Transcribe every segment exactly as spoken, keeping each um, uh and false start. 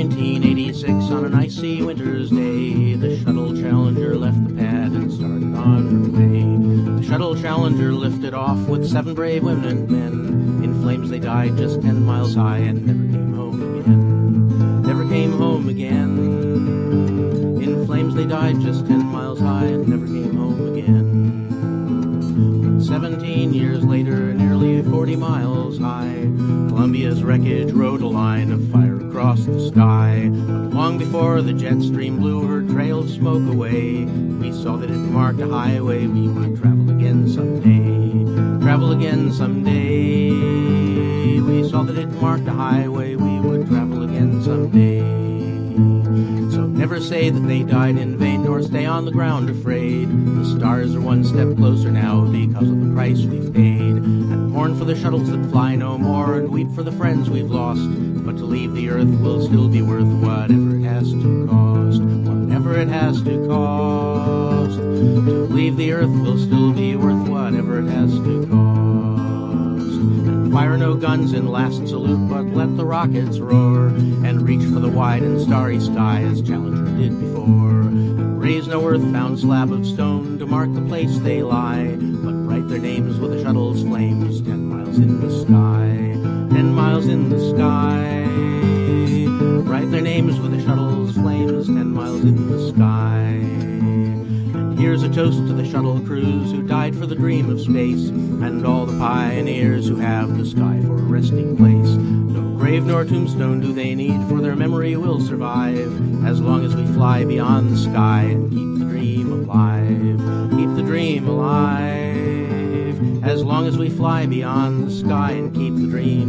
nineteen eighty-six, on an icy winter's day, the Shuttle Challenger left the pad and started on her way. The Shuttle Challenger lifted off with seven brave women and men. In flames they died just ten miles high and never came home again. Never came home again. In flames they died just ten miles high and never came home again. Seventeen years later, nearly forty miles high, Columbia's wreckage rode a line of fire across the sky. But long before the jet stream blew her trail of smoke away, we saw that it marked a highway we would travel again someday. Travel again someday. We saw that it marked a highway we would travel again someday. So never say that they died in vain, nor stay on the ground afraid. The stars are one step closer now because of the price we've paid. And mourn for the shuttles that fly no more, and weep for the friends we've lost. But to leave the earth will still be worth whatever it has to cost. Whatever it has to cost. To leave the earth will still be worth whatever it has to cost. And fire no guns in last salute, but let the rockets roar, and reach for the wide and starry sky as Challenger did before. And raise no earthbound slab of stone to mark the place they lie, but write their names with the shuttle's flames ten miles in the sky. Ten miles in the sky. Write their names with the shuttle's flames ten miles in the sky. And here's a toast to the shuttle crews who died for the dream of space, and all the pioneers who have the sky for a resting place. No grave nor tombstone do they need, for their memory will survive as long as we fly beyond the sky and keep the dream alive. Keep the dream alive. As long as we fly beyond the sky and keep the dream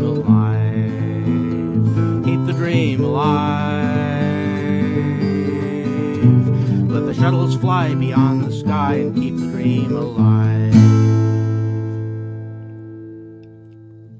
alive. Keep the dream alive. Let the shuttles fly beyond the sky and keep the dream alive.